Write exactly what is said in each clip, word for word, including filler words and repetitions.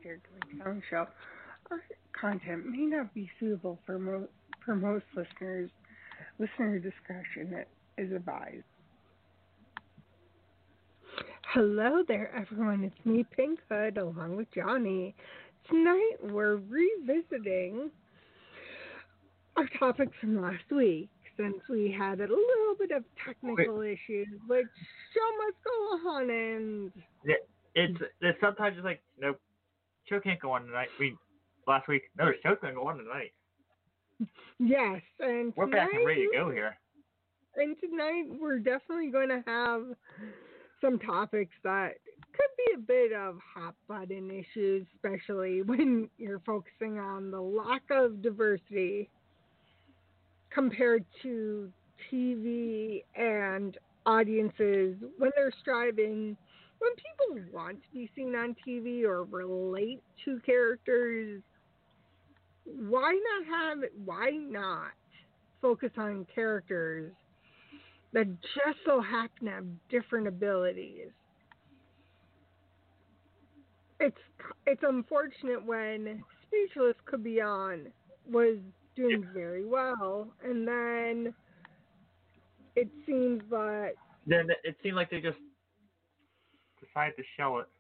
here to the Town Show. Our content may not be suitable for, mo- for most listeners. Listener discretion is advised. Hello there, everyone. It's me, Pink Hood, along with Johnny. Tonight, we're revisiting our topic from last week, since we had a little bit of technical Wait. issues, which show must go on, and yeah, it's it's sometimes it's like nope, show can't go on tonight. We last week no, the show can't go on tonight. Yes, and we're tonight, back and ready to go here. And tonight we're definitely going to have some topics that could be a bit of hot button issues, especially when you're focusing on the lack of diversity compared to T V and audiences when they're striving, when people want to be seen on T V or relate to characters. Why not have it? Why not focus on characters that just so happen to have different abilities? It's it's unfortunate when Speechless Could Be On was doing very well, and then it seems that then it seemed like they just decided to show it,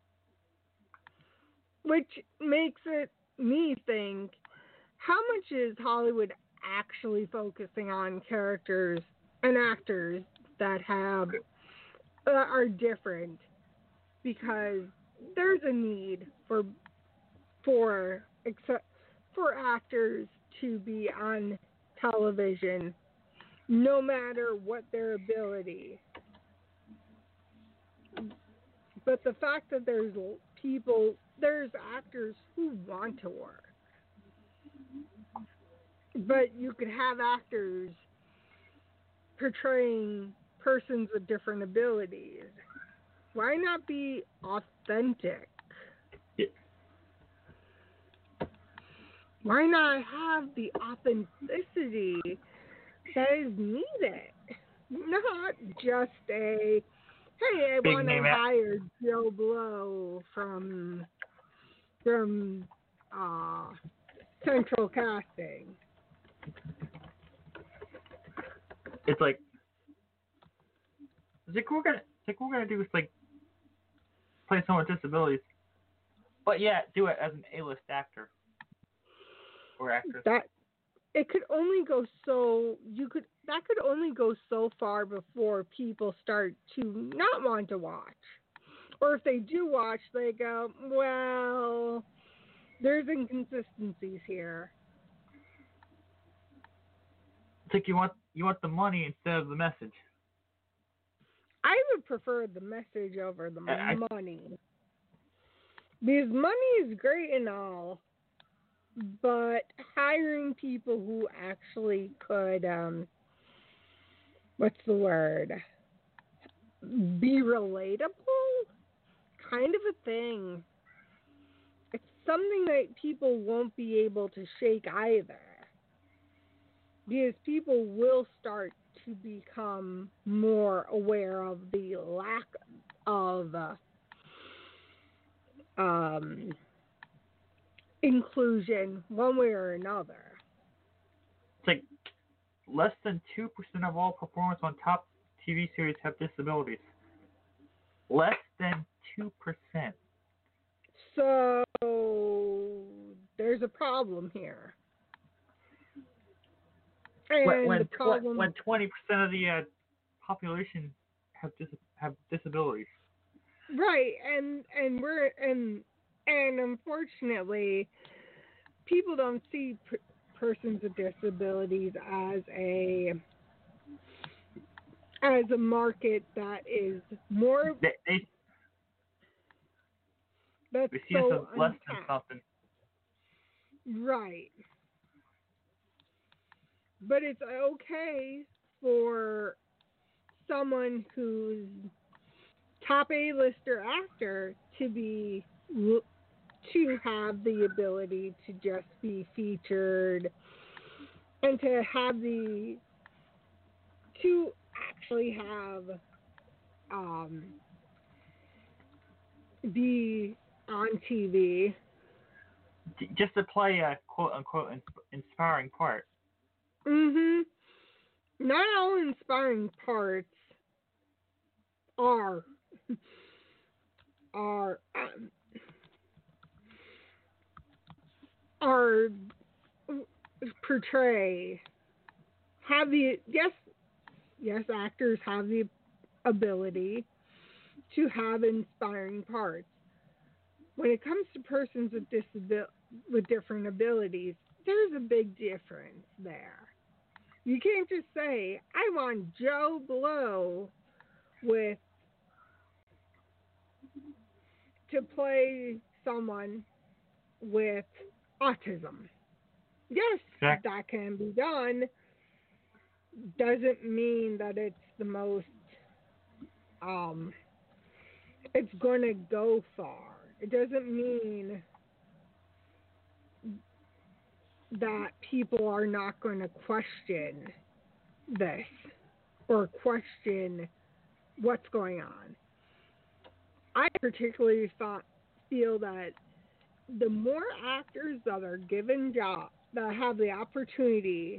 which makes it me think, how much is Hollywood actually focusing on characters and actors that have uh, are different? Because there's a need for for except for actors to be on television, no matter what their ability. But the fact that there's people, there's actors who want to work. But you could have actors portraying persons with different abilities. Why not be authentic? Yeah. Why not have the authenticity that is needed? Not just a, hey, I want to hire Joe Blow from from uh, Central Casting. It's like, it's like we're gonna, it's like we're gonna do is like play someone with disabilities, but yeah, do it as an A-list actor or actress. That it could only go so you could that could only go so far before people start to not want to watch, or if they do watch, they go, well, there's inconsistencies here. It's like you want you want the money instead of the message. I would prefer the message over the I, money. Because money is great and all, but hiring people who actually could, um, what's the word, be relatable? Kind of a thing. It's something that people won't be able to shake either. Because people will start to become more aware of the lack of uh, um, inclusion one way or another. It's like less than two percent of all performers on top T V series have disabilities. Less than two percent. So there's a problem here. And when when, the problem, when twenty percent of the uh, population have dis- have disabilities. Right, and and we're and and unfortunately, people don't see p- persons with disabilities as a as a market that is more They, they, that's they see so us as less than untapped. something. Right. But it's okay for someone who's top A-lister actor to be to have the ability to just be featured and to have the to actually have um be on T V. just to play a quote unquote inspiring part. Mhm. Not all inspiring parts are are um, are portray have the yes yes actors have the ability to have inspiring parts. When it comes to persons with disabil- with different abilities, there's a big difference there. You can't just say, I want Joe Blow with to play someone with autism. Yes, Exactly. that can be done. Doesn't mean that it's the most um it's gonna go far. It doesn't mean that people are not going to question this or question what's going on. I particularly thought, feel that the more actors that are given jobs, that have the opportunity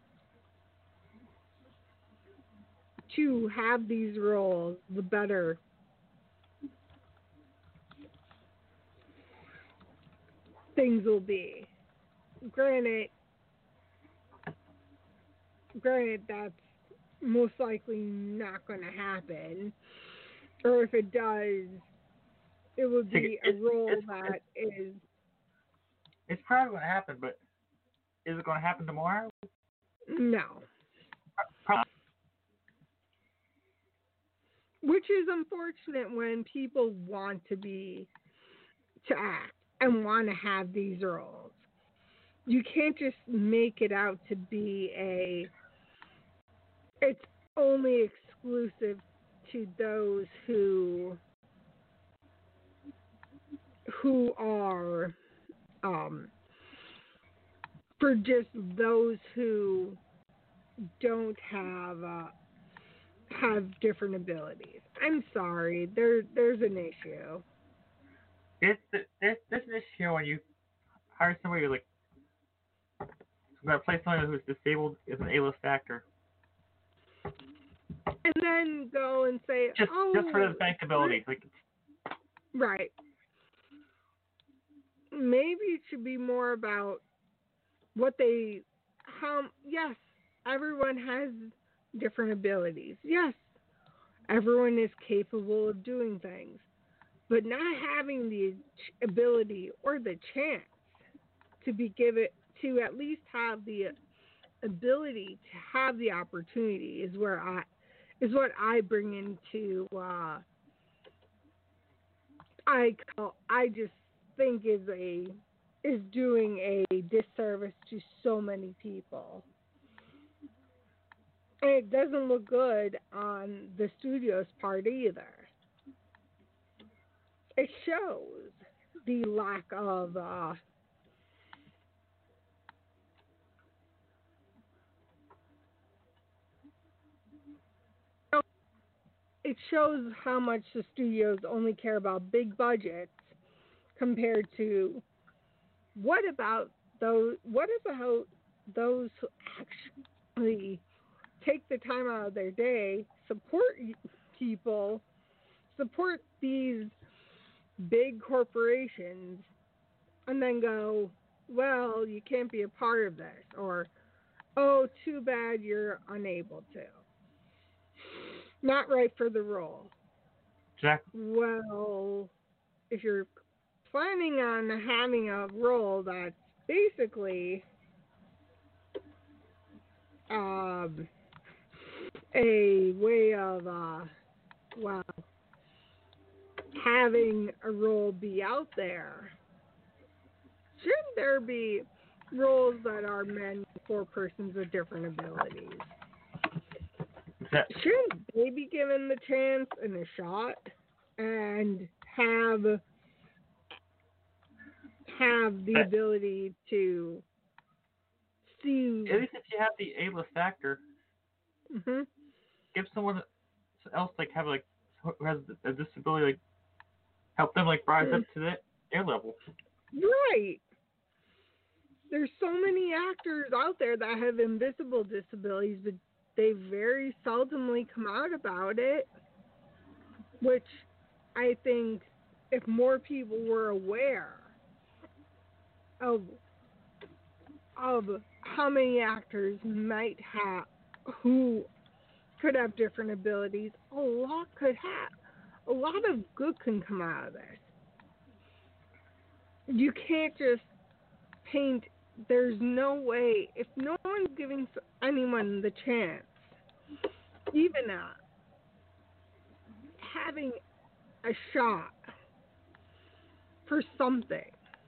to have these roles, the better things will be. Granted, granted that's most likely not going to happen, or if it does, it would be a role it's, that it's, is. It's probably going to happen, but is it going to happen tomorrow? No. Probably. Which is unfortunate when people want to be, to act and want to have these roles. You can't just make it out to be a, it's only exclusive to those who, who are, um, for just those who don't have, uh, have different abilities. I'm sorry, there there's an issue. There's, there's, there's an issue when you hire somebody who's like, I'm going to play someone who's disabled as an A-list actor. And then go and say, just, oh, just for the bank abilities. Like, right. Maybe it should be more about what they, how, yes, everyone has different abilities. Yes, everyone is capable of doing things. But not having the ability or the chance to be given, to at least have the ability to have the opportunity is where I, is what I bring into, uh, I call, I just think is a, is doing a disservice to so many people. And it doesn't look good on the studio's part either. It shows the lack of, uh, it shows how much the studios only care about big budgets compared to what about those, what about those who actually take the time out of their day, support people, support these big corporations, and then go, well, you can't be a part of this, or, oh, too bad you're unable to. Not right for the role. Exactly. Well, if you're planning on having a role that's basically um, a way of, uh, well, having a role be out there, shouldn't there be roles that are meant for persons with different abilities? Exactly. Shouldn't they be given the chance and a shot and have have the ability to see? At least if you have the A-list actor, Mm-hmm. give someone else like have like who has a disability, like help them like rise mm. up to the air level. Right. there's so many actors out there that have invisible disabilities, but they very seldomly come out about it, which I think if more people were aware of of how many actors might have who could have different abilities, a lot could have a lot of good can come out of this. You can't just paint. There's no way, if no one's giving anyone the chance, even at having a shot for something,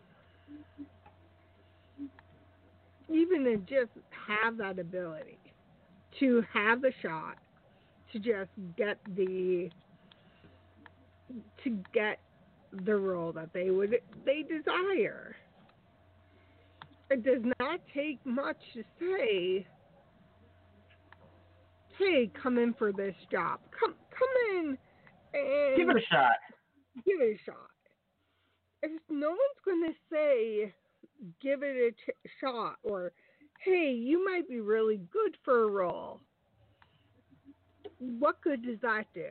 even to just have that ability, to have the shot, to just get the, to get the role that they would, they desire. It does not take much to say, hey, come in for this job. Come come in and Give it a shot. Give it a shot. If no one's going to say, give it a ch- shot, or, hey, you might be really good for a role, what good does that do?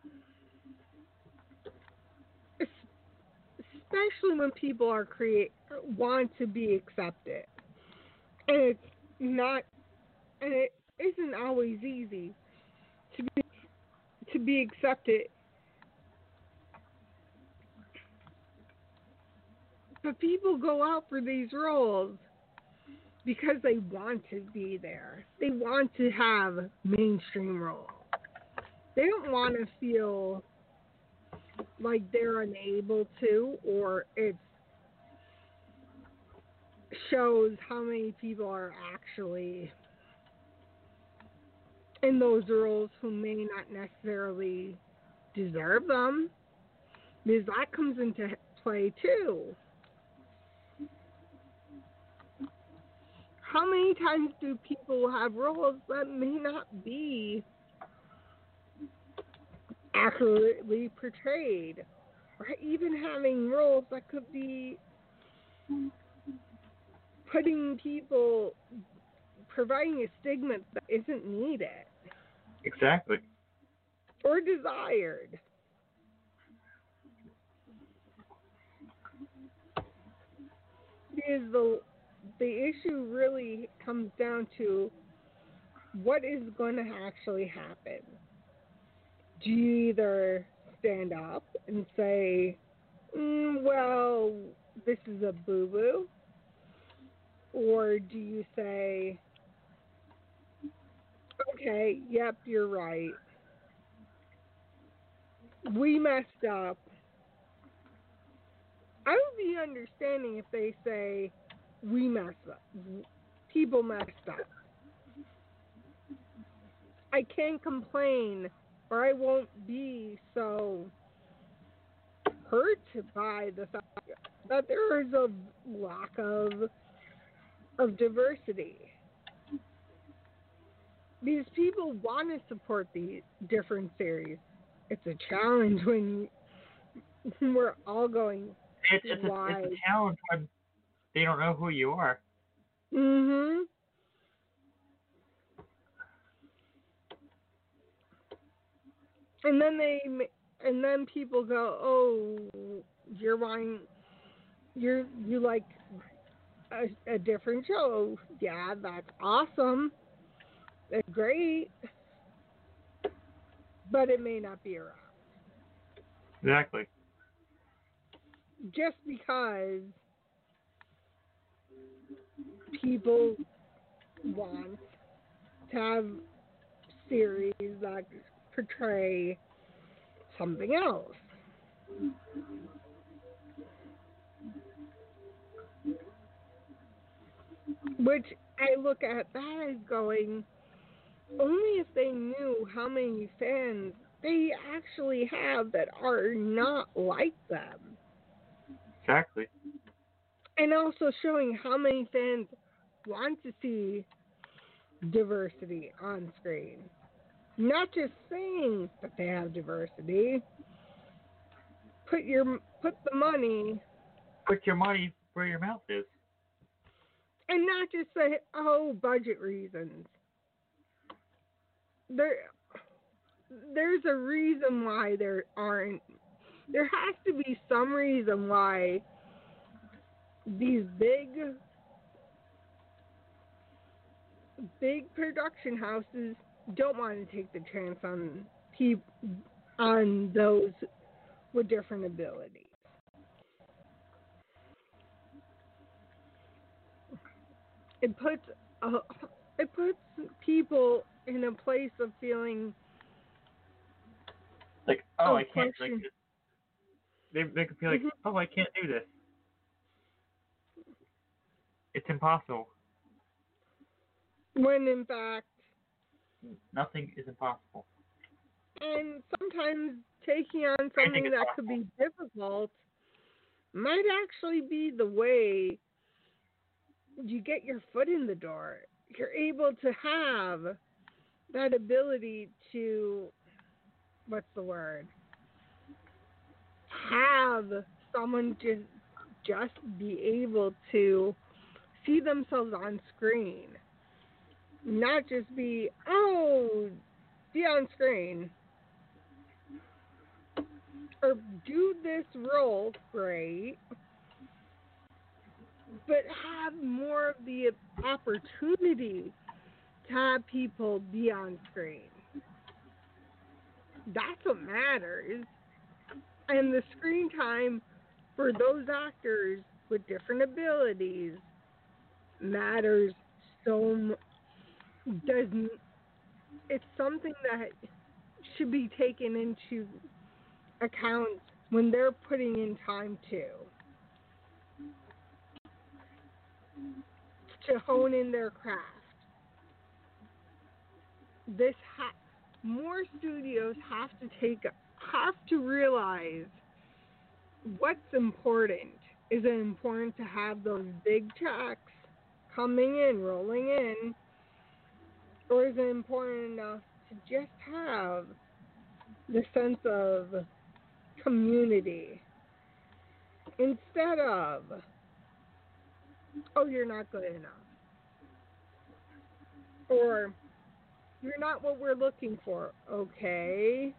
Especially when people are create want to be accepted, and it's not, and it isn't always easy to be to be accepted. But people go out for these roles because they want to be there. They want to have mainstream roles. They don't want to feel like they're unable to, or it shows how many people are actually in those roles who may not necessarily deserve them, because that comes into play too. How many times do people have roles that may not be accurately portrayed, or even having roles that could be putting people, providing a stigma that isn't needed Exactly. or desired. Because the the issue really comes down to what is going to actually happen. Do you either stand up and say, mm, well, this is a boo-boo? Or do you say, okay, yep, you're right. We messed up. I would be understanding if they say, we messed up. People messed up. I can't complain, or I won't be so hurt by the fact that there is a lack of of diversity. These people want to support the different series. It's a challenge when we're all going It, it's, a, it's a challenge when they don't know who you are. Mhm. And then they, and then people go, "Oh, you're wanting, you're you like a, a different show? Yeah, that's awesome. That's great, but it may not be around." Exactly. Just because people want to have series that portray something else. Which I look at that as going, only if they knew how many fans they actually have that are not like them. Exactly. And also showing how many fans want to see diversity on screen. Not just saying that they have diversity. Put your put the money Put your money where your mouth is. And not just say, oh, budget reasons. There, there's a reason why there aren't. There has to be some reason why these big, big production houses don't want to take the chance on people, on those with different abilities. It puts uh, it puts people in a place of feeling like, oh, oh, I can't. Like, question. they they could feel like, Mhm. oh, I can't do this. It's impossible. When in fact, Nothing is impossible. and sometimes taking on Anything something is that could possible. be difficult might actually be the way you get your foot in the door. You're able to have that ability to, what's the word? Have someone just just be able to see themselves on screen, not just be oh, be on screen or do this role great, but have more of the opportunity to have people be on screen. That's what matters. And the screen time for those actors with different abilities matters so much. Doesn't it's something that should be taken into account when they're putting in time too, to hone in their craft. This ha- more studios have to take have to realize what's important. Is it important to have those big checks coming in, rolling in, or is it important enough to just have the sense of community instead of, oh, you're not good enough, or you're not what we're looking for? Okay.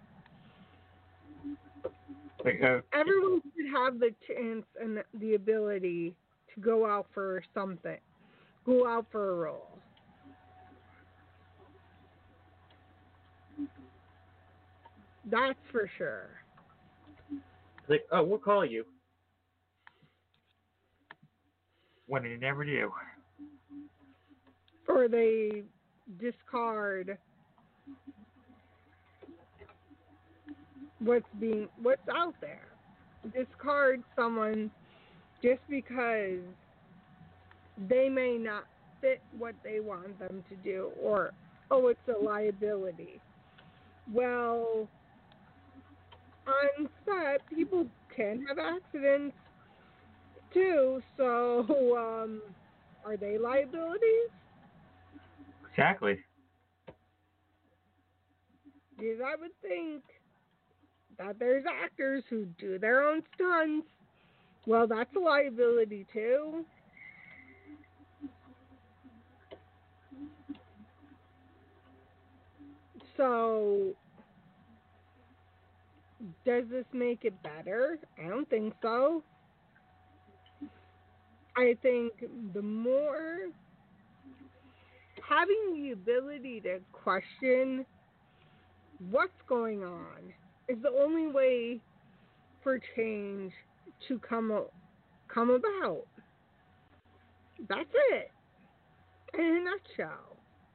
Like, uh, Everyone should have the chance and the ability to go out for something, go out for a role. That's for sure. like, oh, we'll call you. When they never do. Or they discard what's being what's out there. Discard someone just because they may not fit what they want them to do, or oh, it's a liability. Well, on set, people can have accidents too, so um, are they liabilities? Exactly. Because I would think that there's actors who do their own stunts. Well, that's a liability too. So, does this make it better? I don't think so. I think the more having the ability to question what's going on is the only way for change to come come about. That's it, in a nutshell.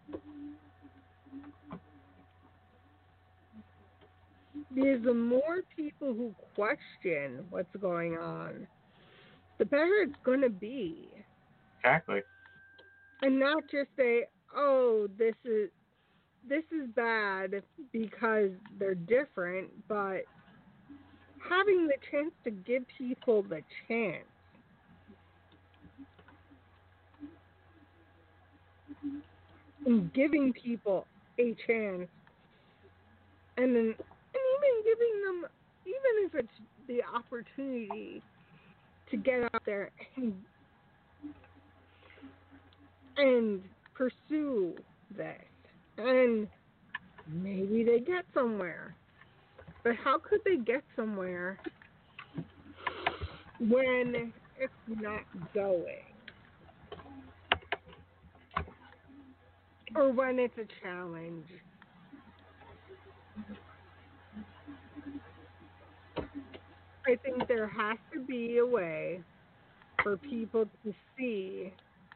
Because the more people who question what's going on, the better it's going to be. Exactly. And not just say, oh, this is this is bad because they're different, but having the chance to give people the chance. And giving people a chance, and then and even giving them, even if it's the opportunity to get out there and and pursue this. And maybe they get somewhere. But how could they get somewhere when it's not going? Or when it's a challenge? I think there has to be a way for people to see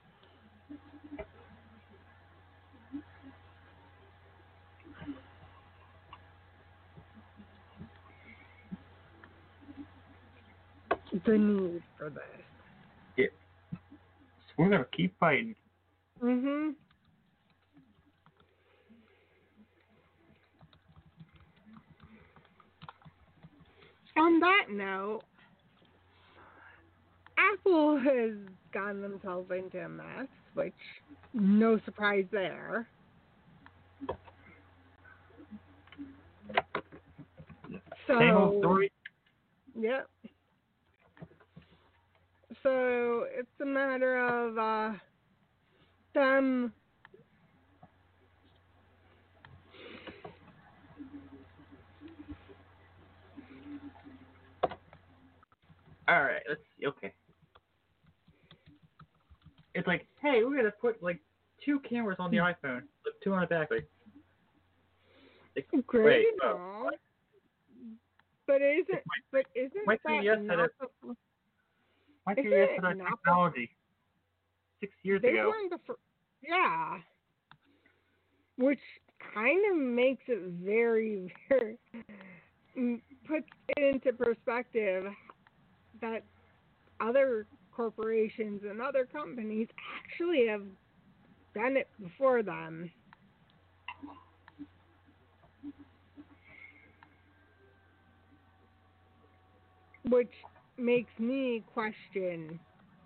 the need for this. Yeah. So we're gonna keep fighting. Mhm. On that note, Apple has gotten themselves into a mess, which no surprise there. So, Same old story. Yep. So it's a matter of uh, them All right, let's see. Okay. It's like, hey, we're gonna put like two cameras on the iPhone, like two on the back. Like, like great wait, and oh, all, what? but isn't my, but isn't my that three D S had not a, the my isn't three D S it had a not the technology six years they ago. weren't the fir- yeah, which kind of makes it very very mm, puts it into perspective that other corporations and other companies actually have done it before them. Which makes me question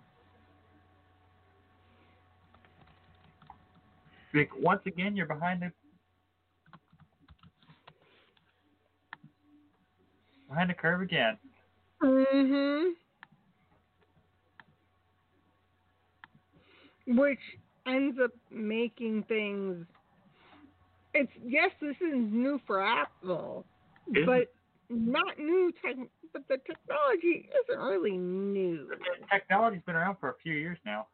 Like once again, you're behind the behind the curve again. mhm which ends up making things it's yes this is new for Apple, Isn't, but not new tech but the technology isn't really new. the technology's been around for a few years now.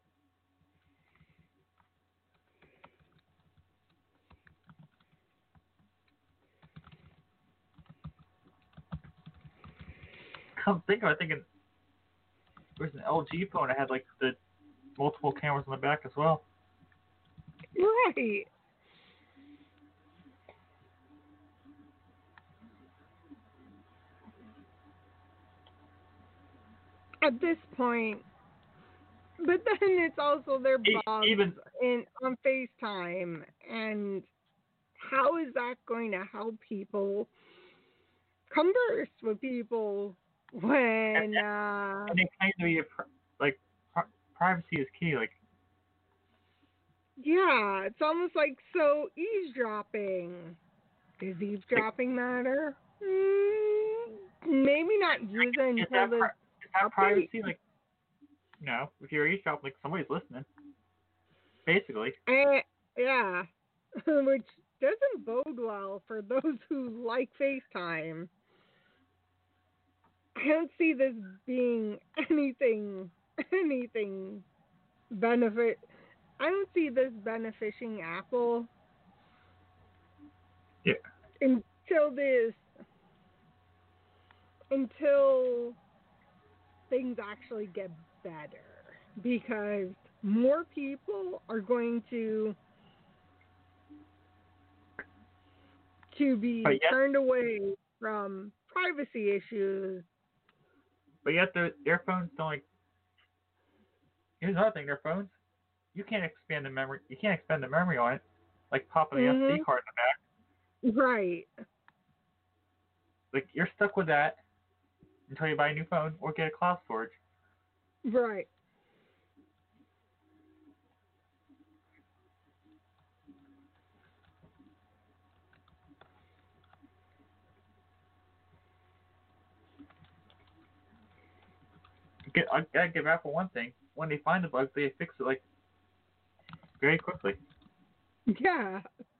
Come think of it, thinking there's an L G phone that had like the multiple cameras on the back as well. Right. At this point, but then it's also their E- bugs Even in on FaceTime, and how is that going to help people converse with people when uh and they claim to be a, pr- like pri- privacy is key. Like yeah, it's almost like so eavesdropping. Does eavesdropping matter? Mm, maybe not use it is until that the pri- is that update. privacy? Like no, if you're eavesdropping, like somebody's listening. Basically, Eh, yeah, which doesn't bode well for those who like FaceTime. I don't see this being anything, anything benefit. I don't see this benefiting Apple yeah. until this, until things actually get better, because more people are going to to be But yet, turned away from privacy issues. but yet their their phones don't like. Here's another thing: their phones, you can't expand the memory. You can't expand the memory on it, like popping the Mhm. S D card in the back. Right. Like you're stuck with that until you buy a new phone or get a cloud storage. Right. Get, I gotta give Apple one thing: when they find the bug, they fix it like very quickly. Yeah.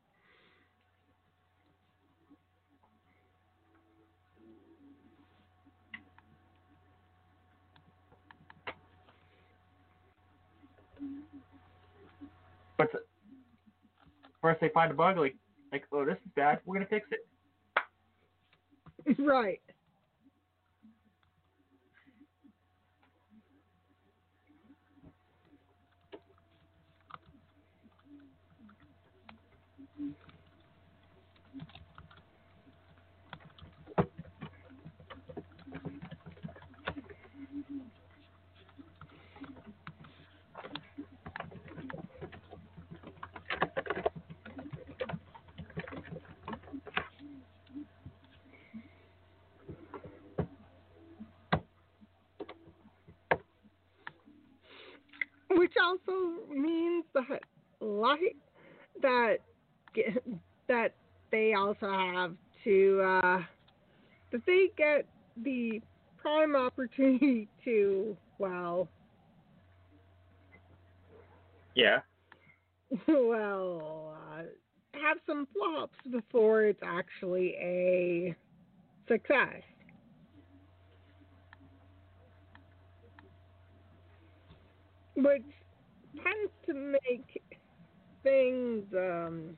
But first they find a bug, like, like, oh, this is bad. We're gonna fix it. Right. Which also means that light that that they also have to uh, that they get the prime opportunity to well Yeah. well uh, have some flops before it's actually a success. Which tends to make things um,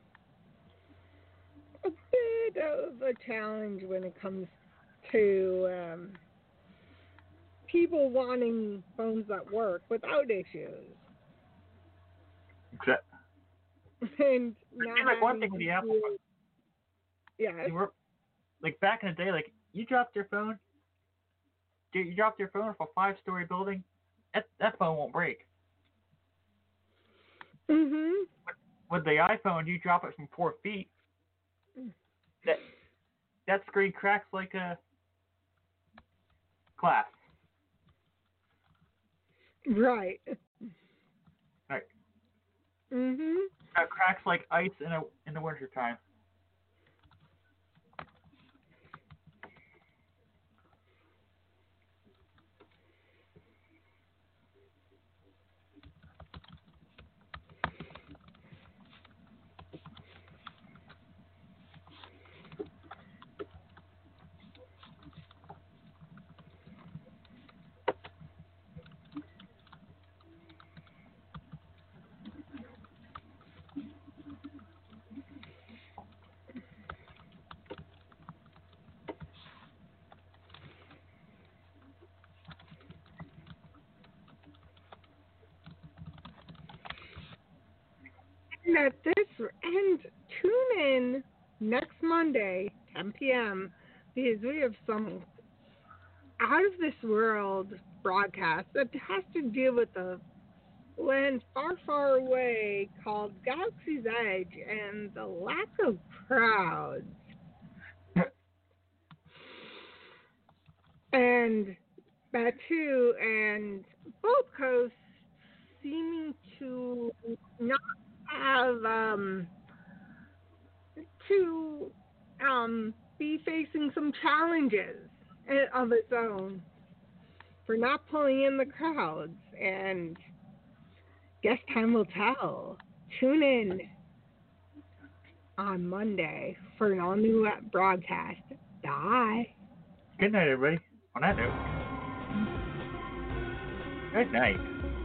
a bit of a challenge when it comes to um, people wanting phones that work without issues. Exactly. And I not feel like one having thing to with the Apple, deal- yes. you were, like back in the day, like you dropped your phone, dude, you dropped your phone off a five-story building, that that phone won't break. Mhm. With the iPhone, you drop it from four feet, that that screen cracks like a glass. Right. Right. Mhm. It cracks like ice in a in the wintertime. And at this and tune in next Monday, ten p.m. because we have some out of this world broadcast that has to do with a land far, far away called Galaxy's Edge and the lack of crowds. And that too, and both coasts seeming to not have um to um be facing some challenges of its own for not pulling in the crowds. And guess time will tell. Tune in on Monday for an all new broadcast. Bye. Good night, everybody. On that note, good night.